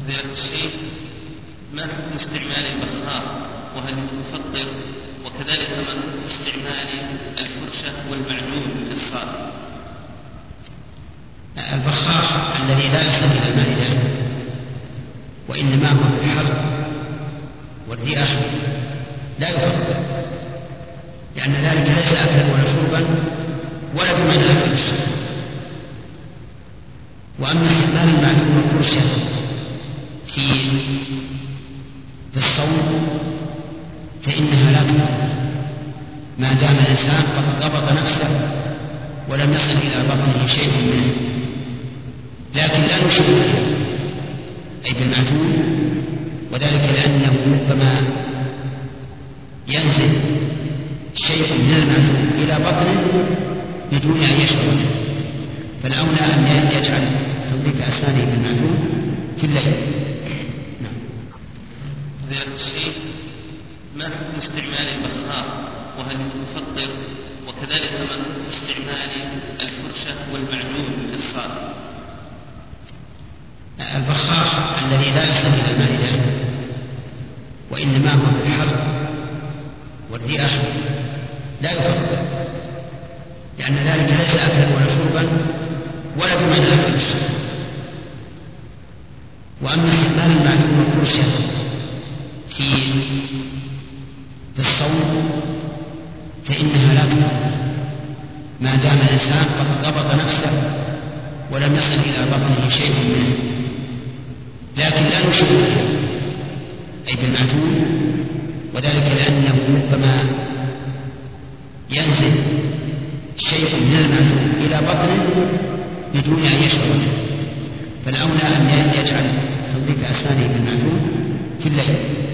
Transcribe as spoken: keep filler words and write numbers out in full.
فضيلة الشيخ، ما حكم استعمال البخار وهل يفطر؟ وكذلك ما حكم استعمال الفرشة والمعجون للصلاة؟ البخار الذي لا يصل إلى المعدة وإنما هو الحلق والرئة لا يفطر، لأن ذلك ليس أكلا ولا شربا ولا بمعنى أكل الشرب. وأما استعمال المعجون والفرشة في في الصوم فإنها لا تفطر ما دام الإنسان قد ضبط نفسه ولم يصل إلى بطنه شيء منه، لكن لا نشرب أي بالمعجون، وذلك لأنه ربما ينزل شيء من المعجون إلى بطنه بدون أن يشعر منه، فالأولى أن يجعل تنظيف أسنانه بالمعجون في الليل. نعم. فضيلة الشيخ، ما حكم استعمال البخار وهل يفطر؟ وكذلك ما حكم استعمال الفرشة والمعجون للصلاة؟ البخار الذي لا يصل إلى المعدة وإنما هو الحلق والرئة لا يفطر، لأن ذلك ليس أكلا ولا شربا ولا بمعنى أكل الشرب. وأما استعمال المعجون والفرشة في في الصوم فإنها لا تفطر ما دام الإنسان قد ضبط نفسه ولم يصل إلى بطنه شيء منه، لكن لا نشرب أي بالمعجون، وذلك لأنه ربما ينزل شيء من المعجون إلى بطنه بدون أن يشعر منه، فالأولى أن يجعل تنظيف أسنانه بالمعجون في الليل.